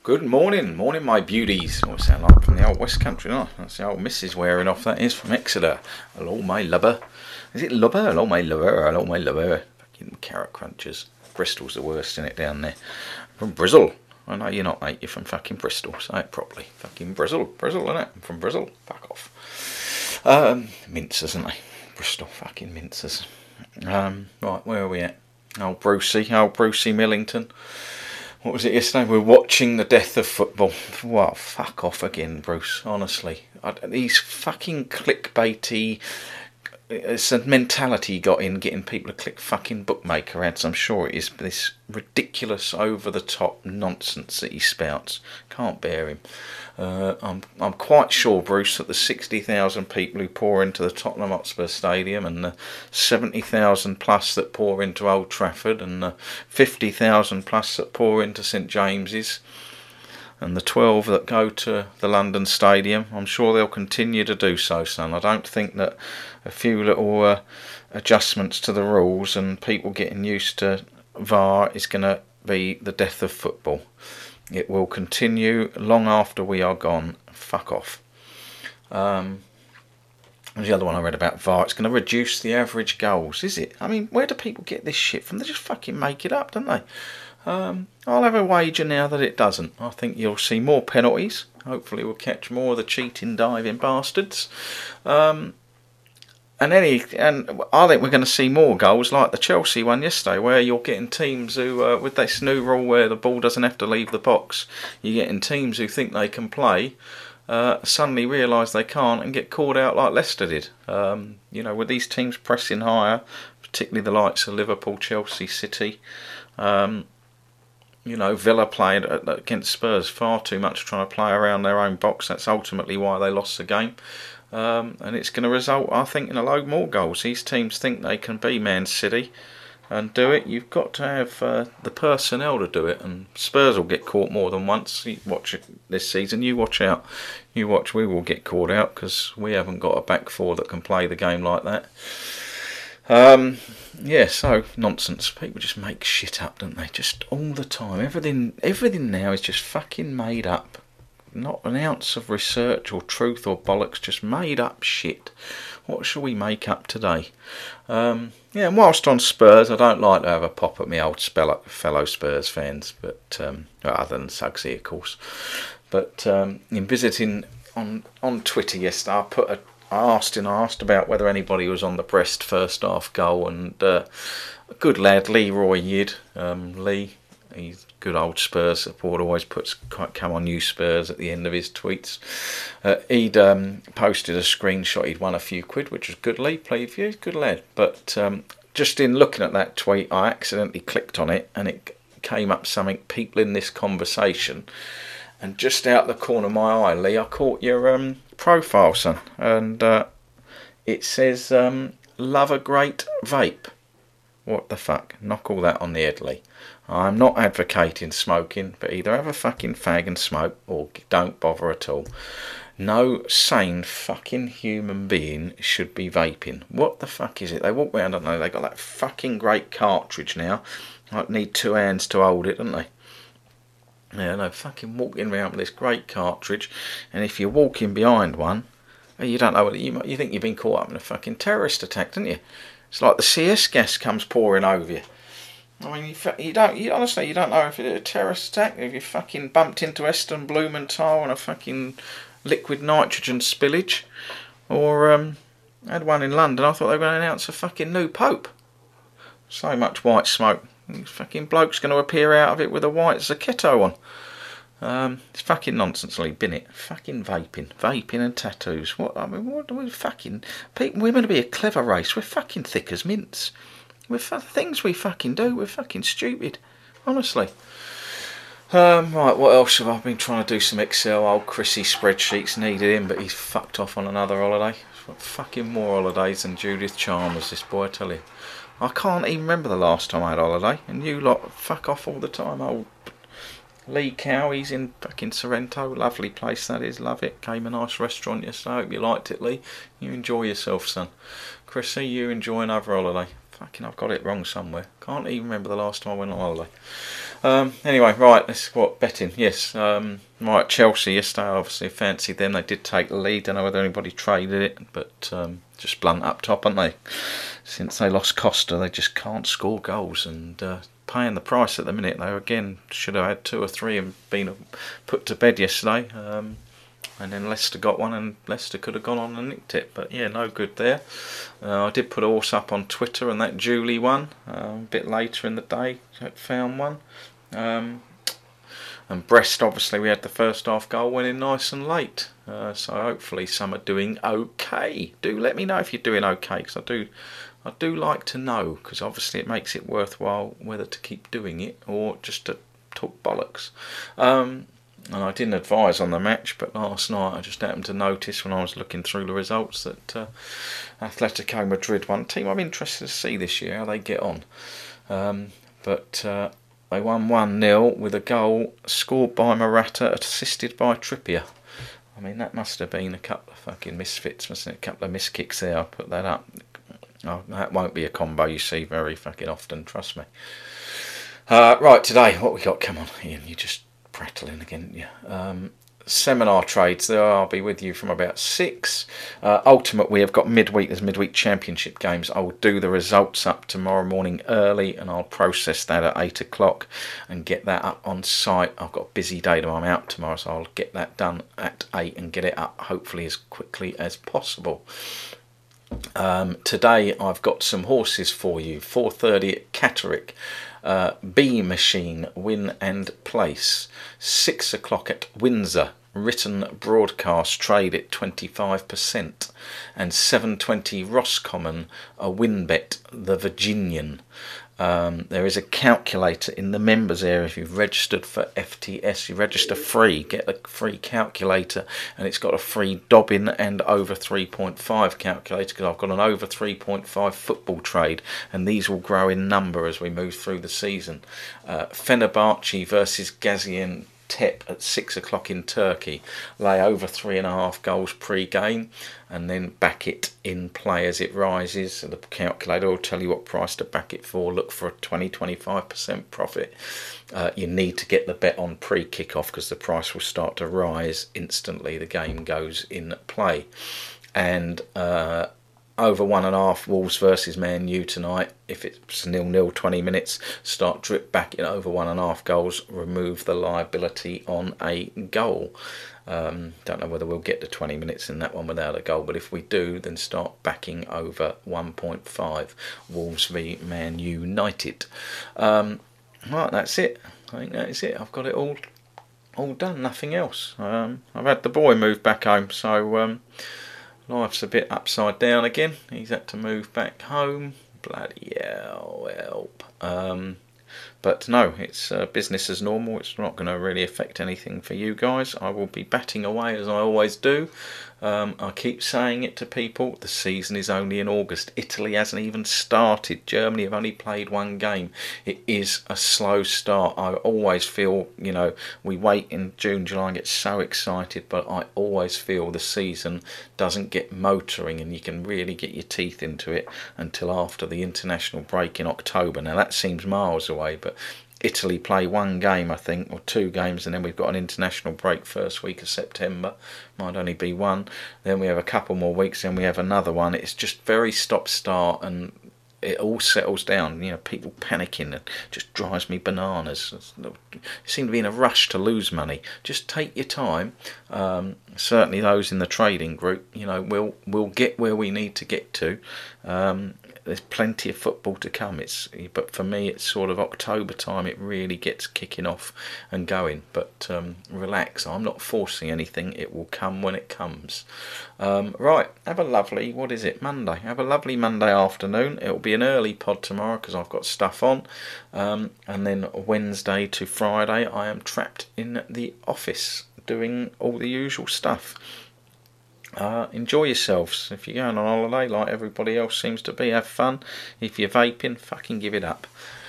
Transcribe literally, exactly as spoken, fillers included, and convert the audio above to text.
Good morning, morning my beauties. What does it sound like from the old West Country? No, that's the old missus wearing off, that is, from Exeter. Hello my lubber. Is it lubber? Hello my lubber, hello my lubber. Fucking carrot crunchers. Bristol's the worst in it down there. From Bristol. I know you're not, mate, you're from fucking Bristol. Say it properly. Fucking Bristol, Bristol, innit? I'm from Bristol. Fuck off. Um, mincers, aren't they? Bristol, fucking mincers. Um, right, where are we at? Old Brucey, old Brucey Millington. What was it yesterday? We were watching the death of football. Well, fuck off again, Bruce, honestly. I, these fucking clickbaity... It's a mentality he got in, getting people to click fucking bookmaker ads. I'm sure it is this ridiculous, over-the-top nonsense that he spouts. Can't bear him. Uh, I'm I'm quite sure, Bruce, that the sixty thousand people who pour into the Tottenham Hotspur Stadium and the seventy thousand plus that pour into Old Trafford and the fifty thousand plus that pour into St James's and the twelve that go to the London Stadium, I'm sure they'll continue to do so, son. I don't think that a few little uh, adjustments to the rules and people getting used to V A R is going to be the death of football. It will continue long after we are gone. Fuck off. Um, the other one I read about V A R, it's going to reduce the average goals, is it? I mean, where do people get this shit from? They just fucking make it up, don't they? Um, I'll have a wager now that it doesn't. I think you'll see more penalties. Hopefully we'll catch more of the cheating, diving bastards. Um, and any, and I think we're going to see more goals like the Chelsea one yesterday, where you're getting teams who, uh, with this new rule where the ball doesn't have to leave the box, you're getting teams who think they can play, uh, suddenly realise they can't and get called out like Leicester did. Um, you know, with these teams pressing higher, particularly the likes of Liverpool, Chelsea, City. Um, You know, Villa played against Spurs far too much trying to play around their own box. That's ultimately why they lost the game. Um, and it's going to result, I think, in a load more goals. These teams think they can be Man City and do it. You've got to have uh, the personnel to do it. And Spurs will get caught more than once. You watch it this season. You watch out. You watch, we will get caught out because we haven't got a back four that can play the game like that. Um, yeah, so nonsense. People just make shit up, don't they? Just all the time. Everything, everything now is just fucking made up. Not an ounce of research or truth or bollocks. Just made up shit. What shall we make up today? Um, yeah, and whilst on Spurs, I don't like to have a pop at my old fellow Spurs fans, but um, well, other than Suggsy, of course. But um, in visiting on on Twitter yesterday, I put a I asked and I asked about whether anybody was on the Brest first half goal, and uh, a good lad, Leroy Yid, um, Lee, he's a good old Spurs supporter, always puts come on you Spurs at the end of his tweets. Uh, he'd um, posted a screenshot, he'd won a few quid, which was good. Lee, played for you, good lad. But um, just in looking at that tweet, I accidentally clicked on it and it came up something, people in this conversation. And just out the corner of my eye, Lee, I caught your um, profile, son. And uh, it says, um, love a great vape. What the fuck? Knock all that on the head, Lee. I'm not advocating smoking, but either have a fucking fag and smoke or don't bother at all. No sane fucking human being should be vaping. What the fuck is it? They walk around, don't they? They got that fucking great cartridge now. I need two hands to hold it, don't they? Yeah, no, fucking walking around with this great cartridge, and if you're walking behind one, you don't know what you you think you've been caught up in a fucking terrorist attack, don't you? It's like the C S gas comes pouring over you. I mean, you, you don't, you honestly, you don't know if it's a terrorist attack, if you fucking bumped into Eston Blumenthal and a fucking liquid nitrogen spillage, or um, I had one in London. I thought they were going to announce a fucking new pope. So much white smoke. This fucking bloke's going to appear out of it with a white Zucchetto on. Um, it's fucking nonsense, Lee, bin it? Fucking vaping. Vaping and tattoos. What, I mean, what do we fucking... People, we're meant to be a clever race. We're fucking thick as mints. We're fu- things we fucking do, we're fucking stupid. Honestly. Um, right, what else have I been trying to do? Some Excel, old Chrissy spreadsheets, needed him, but he's fucked off on another holiday. Fucking more holidays than Judith Chalmers, this boy, I tell you. I can't even remember the last time I had a holiday, and you lot fuck off all the time. Old Lee Cow, he's in fucking Sorrento, lovely place that is, love it. Came a nice restaurant yesterday, I hope you liked it, Lee. You enjoy yourself, son. Chrissy, you enjoy another holiday. Fucking, I've got it wrong somewhere. Can't even remember the last time I went on holiday. Um, anyway, right, let's what betting. Yes, um, right. Chelsea yesterday, obviously fancied them. They did take the lead. Don't know whether anybody traded it, but um, just blunt up top, aren't they? Since they lost Costa, they just can't score goals and uh, paying the price at the minute. They again should have had two or three and been put to bed yesterday. Um, And then Leicester got one, and Leicester could have gone on and nicked it. But yeah, no good there. Uh, I did put a horse up on Twitter, and that Julie won uh, a bit later in the day. Found one. Um, and Brest, obviously, we had the first half goal went in nice and late. Uh, so hopefully some are doing okay. Do let me know if you're doing okay, because I do, I do like to know, because obviously it makes it worthwhile whether to keep doing it or just to talk bollocks. Um, And I didn't advise on the match, but last night I just happened to notice when I was looking through the results that uh, Atletico Madrid won. Team I'm interested to see this year how they get on. Um, but uh, they won one nil with a goal scored by Morata, assisted by Trippier. I mean, that must have been a couple of fucking misfits, mustn't it? A couple of miskicks there. I'll put that up. Oh, that won't be a combo you see very fucking often, trust me. Uh, right, today, what we got? Come on, Ian, you just prattling again, yeah. Um, seminar trades there. I'll be with you from about six. Uh, Ultimate, we have got midweek. There's midweek championship games. I will do the results up tomorrow morning early, and I'll process that at eight o'clock and get that up on site. I've got a busy day tomorrow. I'm out tomorrow, so I'll get that done at eight and get it up hopefully as quickly as possible. Um, today I've got some horses for you. four thirty at Catterick. Uh, B Machine, win and place. six o'clock at Windsor, written broadcast trade at twenty-five percent. And seven twenty Roscommon, a win bet, the Virginian. Um, there is a calculator in the members area. If you've registered for F T S, you register free, get a free calculator, and it's got a free Dobbin and over three point five calculator, because I've got an over three point five football trade, and these will grow in number as we move through the season. Uh, Fenerbahce versus Gaziantep at six o'clock in Turkey. Lay over three and a half goals pre-game, and then back it in play as it rises. So the calculator will tell you what price to back it for. Look for a twenty to twenty-five percent profit. Uh, you need to get the bet on pre-kickoff, because the price will start to rise instantly the game goes in play. And uh, over one and a half Wolves versus Man U tonight. If it's nil nil, twenty minutes, start drip back in over one and a half goals. Remove the liability on a goal. Um, don't know whether we'll get to twenty minutes in that one without a goal, but if we do, then start backing over one point five. Wolves v Man United. Um, right, that's it. I think that is it. I've got it all, all done. Nothing else. Um, I've had the boy move back home, so. Um, Life's a bit upside down again. He's had to move back home. Bloody hell, help. Um, but no, it's uh, business as normal. It's not going to really affect anything for you guys. I will be batting away as I always do. Um, I keep saying it to people. The season is only in August. Italy hasn't even started. Germany have only played one game. It is a slow start. I always feel, you know, we wait in June, July and get so excited, but I always feel the season doesn't get motoring and you can really get your teeth into it until after the international break in October. Now that seems miles away, but Italy play one game, I think, or two games, and then we've got an international break first week of September. Might only be one. Then we have a couple more weeks, then we have another one. It's just very stop-start, and it all settles down. You know, people panicking. It just drives me bananas. You seem to be in a rush to lose money. Just take your time. Um, certainly those in the trading group, you know, we'll we'll get where we need to get to. Um, There's plenty of football to come. It's but for me, it's sort of October time. It really gets kicking off and going. But um, relax. I'm not forcing anything. It will come when it comes. Um, right. Have a lovely. What is it? Monday. Have a lovely Monday afternoon. It will be an early pod tomorrow because I've got stuff on. Um, and then Wednesday to Friday, I am trapped in the office doing all the usual stuff. Uh, enjoy yourselves. If you're going on holiday like everybody else seems to be, have fun. If you're vaping, fucking give it up.